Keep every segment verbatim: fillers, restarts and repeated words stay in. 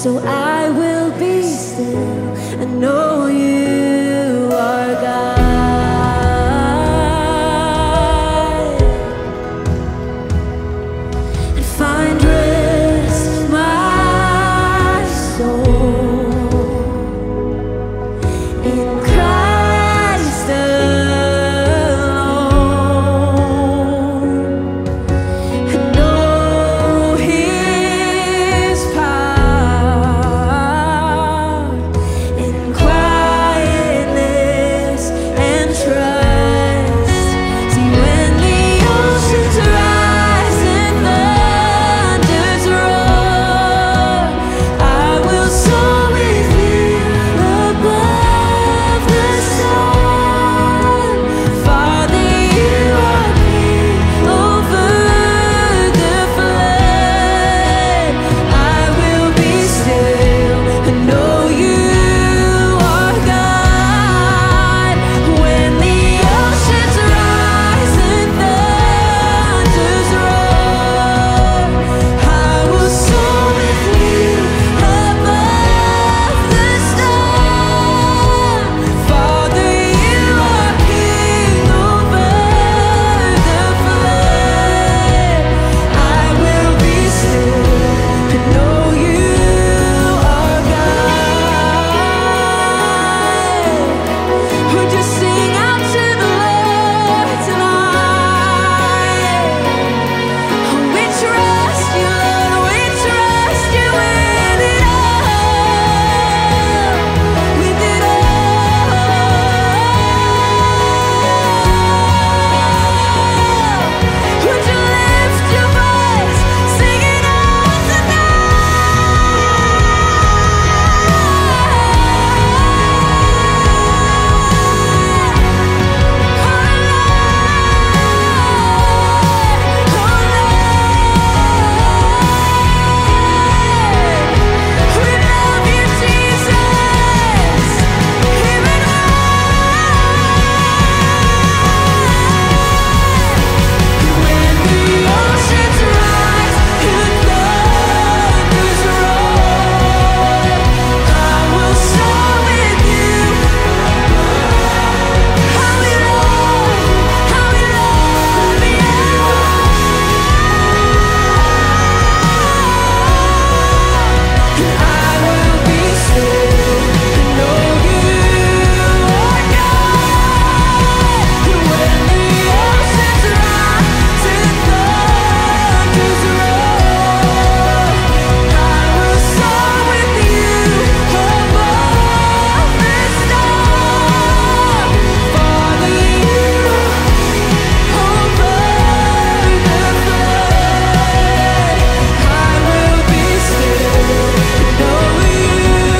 So I will be still and know you are God. And find rest, my soul, in Christ alone, and know His power in quietness and trust. See, when the oceans rise and thunders roar, I will soar with you above the storm. Father, you are King over the flood. I will be still and know you are God. When the oceans rise and thunders roar, I will soar with you above the storm. Father, you are King over the flood. I will be still and know you are God. Would you sing out to the Lord tonight? We trust you, Lord, we trust you with it all, with it all. Would you lift your voice, sing it out We love you, Jesus. Even when the oceans rise and thunders roar, I will soar with you. How we love, how we love you. I will be still and know you are God. When the oceans rise and thunders roar, I will soar with you above the storm. Father, you over the flood. I will be still and know you.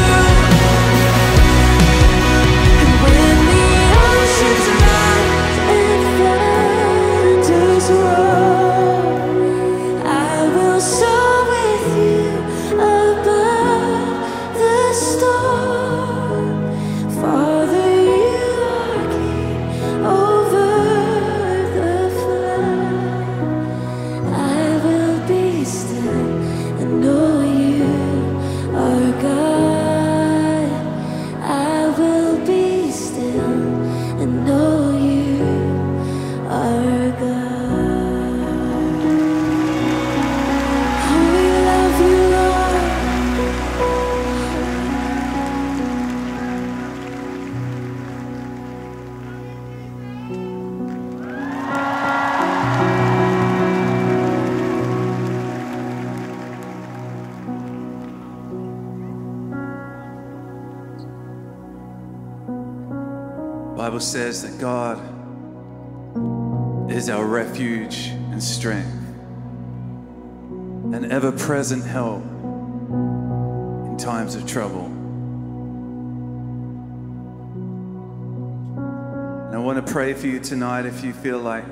And when the oceans rise and thunders roar, I will soar with you above the storm. Father, you are King over the flood. I will be still and know you are God. I will be still and know you are God. Oh, we love you, Lord. Bible says that God is our refuge and strength, an ever-present help in times of trouble. And I want to pray for you tonight if you feel like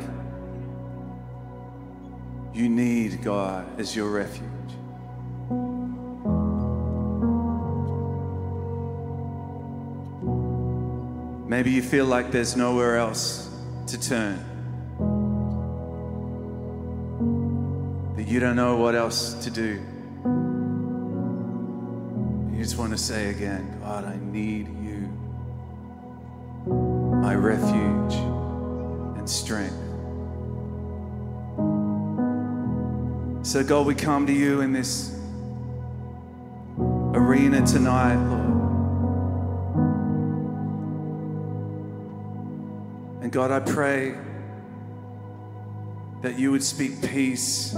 you need God as your refuge. Maybe you feel like there's nowhere else to turn, that you don't know what else to do. You just want to say again, God, I need you, my refuge and strength. So God, we come to you in this arena tonight, Lord. And God, I pray that you would speak peace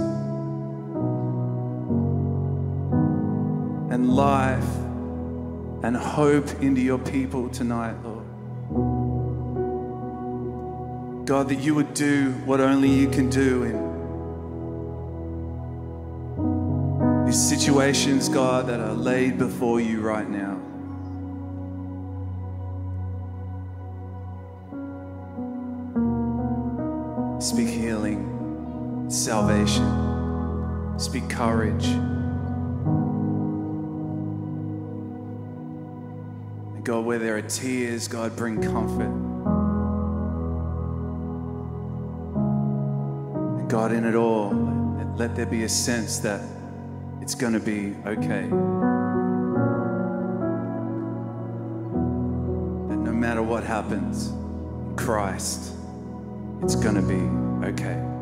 and life and hope into your people tonight, Lord. God, that you would do what only you can do in these situations, God, that are laid before you right now. Speak healing, salvation, speak courage. And God, where there are tears, God, bring comfort. And God, in it all, let, let there be a sense that it's going to be okay. That no matter what happens in Christ, it's going to be okay.